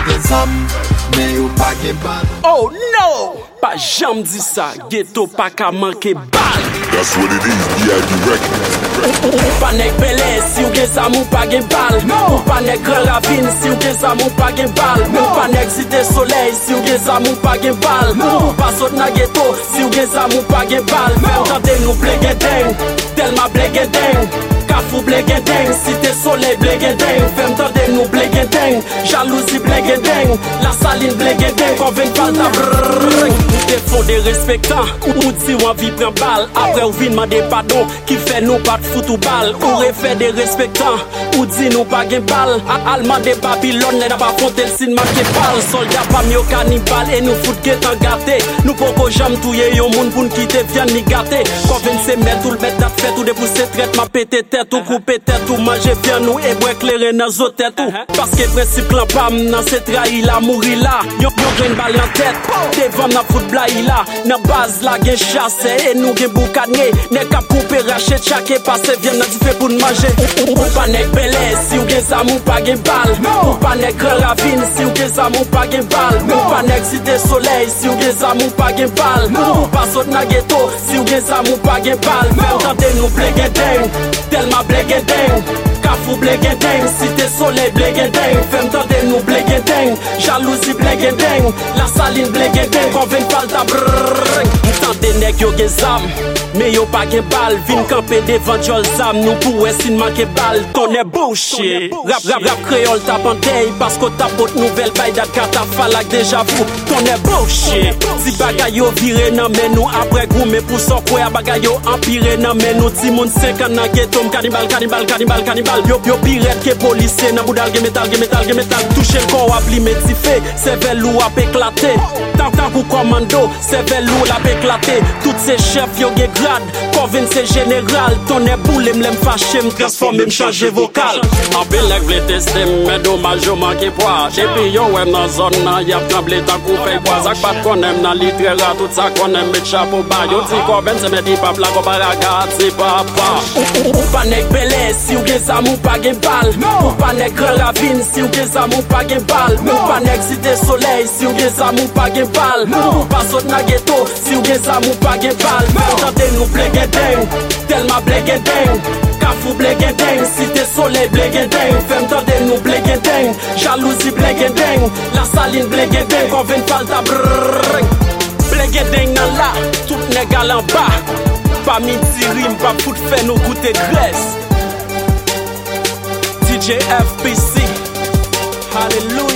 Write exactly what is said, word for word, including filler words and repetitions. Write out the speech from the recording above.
gen zam, men yo pa gen bal. Oh no! Pas jam di sa, ghetto pa ka manke bal. That's what it is, D I D Records. Ou pa nek Bel Air si ou gen zam ou pa gen bal. Ou pa nek Grand Ravine si ou gen zam ou pa gen bal. Ou pa nek Cité Soleil si ou gen zam ou pa gen bal. Ou pa sot na ghetto si ou gen zam ou pa gen bal. Fem tande nou blege deng, Delma blege deng, Kafou blege deng, Cité Soleil blege deng. Fem tande nou blege deng, jalousie blege deng, La Saline blege deng. Konven falta brrrr. Ou te fondé respectant, ou ti ou envie pren bal. Après ou vin mande pardon, qui fait nous pas de foot ou bal. Ou refait des respectants, ou dit nous pas gen bal. Allemand de Babylone, les n'a pas fronté le signe marqué pal. Soldat pas mieux cannibal, et nous fout guetan gâté. Nous poko jam touye yon moun pou n'kite viande ni gâté. Konven se met ou le met dat fait ou dépousser traite, ma pété tête ou couper tête ou manger viande ou et boire clairer dans zo tête ou. Parce que principe lan pam nan se trahi la mouri la. Yon yon gen bal en tête, devant na foot blayi la. Nan base la gen chasse et nous gen boukanye. Nek kap couper rachet chake passe viande nan di fait pour manger. Ou pa nek Bel Air si ou gen zam ou pa gen bal. Ou pa nek Grand Ravine si ou gen zam ou pa gen bal. Ou pa nek Cité Soleil si ou gen zam ou pa gen bal. Ou pa sot na ghetto si ou gen zam ou pa gen bal. Fem tande nou blege deng, Delma blege deng, Kafou blege deng, Cité Soleil blege deng. Fem tande nou blege deng, jalousie blege deng, La Saline blege deng. Konven falta brrrr. Tande nek yo gen zam, mais yo pa gen bal. Vin camper devant jol zam, nous pou sin manke bal. Ton est bouché, rap rap rap créole tap en day, parce qu'on tapote nouvelle bail dat katafalak déjà fou. Ton est bouché, si bagay yo vire nan men nous après goumé pour son quoi bagay yo empire nan men nous. Ti moun cinquante nan ghetto, cannibal cannibal cannibal cannibal. Yo yo pirate ke policier nan boudal ge metal ge metal ge metal. Toucher le corps ap li metifé, cervelle ou ap éclaté. Tant tant kou commando, cervelle ou ap éclaté. Toutes ces chefs yo ge grade, Konven se général. Ton est boule m'lem fâché, m'transforme m'changer vocal. En pile lèk vle tester, mais dommage yo manque poids. Et puis yo wèm nan zone nan yap tremble tan kou fey bois. Ak pat konem nan littéra, tout ça konem met chapeau bas. Yo ti Konven se met hip hop la ko baragat, si papa. Ou pa nek Bel Air si ou gen zam ou pa gen bal. Ou pa nek Grand Ravine si ou gen zam ou pa gen bal. Ou pa nek Cité Soleil si ou gen zam ou pa gen bal. Ou pa sot na ghetto si ou gen zam ou pa gen bal. Tande nou blege deng, Delma blege deng, Kafou blege deng, Cité Soleil blege deng. Fem tande nou blege deng, jalousie blege deng, La Saline blege deng. Konven falta brrrr. Blege deng nan la, tout negal en bas. Pa midi rim, pa fout fè nou goûter graisse. D J F P C, hallelujah.